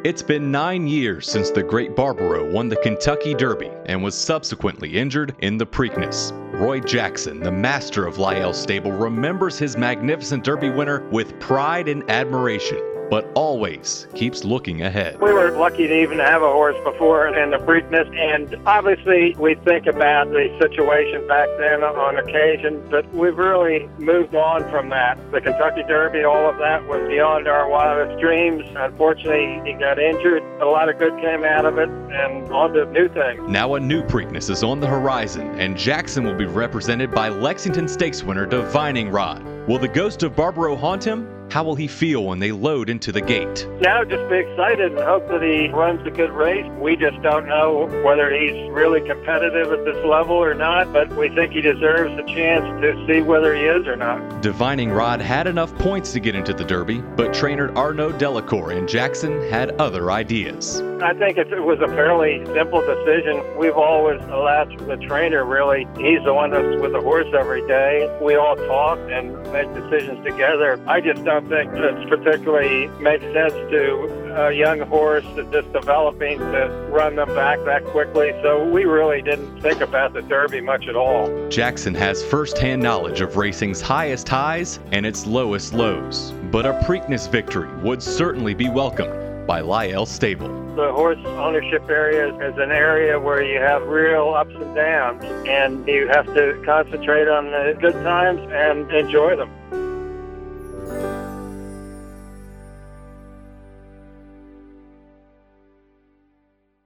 It's been 9 years since the Great Barbaro won the Kentucky Derby and was subsequently injured in the Preakness. Roy Jackson, the master of Lyell Stable, remembers his magnificent Derby winner with pride and admiration, but always keeps looking ahead. We were lucky to even have a horse before in the Preakness, and obviously we think about the situation back then on occasion, but we've really moved on from that. The Kentucky Derby, all of that was beyond our wildest dreams. Unfortunately, he got injured. A lot of good came out of it, and on to new things. Now a new Preakness is on the horizon, and Jackson will be represented by Lexington Stakes winner Divining Rod. Will the ghost of Barbaro haunt him? How will he feel when they load into the gate? Now just be excited and hope that he runs a good race. We just don't know whether he's really competitive at this level or not, but we think he deserves a chance to see whether he is or not. Divining Rod had enough points to get into the Derby, but trainer Arnaud Delacour and Jackson had other ideas. I think it was a fairly simple decision. We've always allowed the trainer, really. He's the one that's with the horse every day. We all talk and make decisions together. I just don't think it's particularly makes sense to a young horse that's just developing to run them back that quickly. So we really didn't think about the Derby much at all. Jackson has first-hand knowledge of racing's highest highs and its lowest lows, but a Preakness victory would certainly be welcomed by Lyell Stable. The horse ownership area is an area where you have real ups and downs, and you have to concentrate on the good times and enjoy them.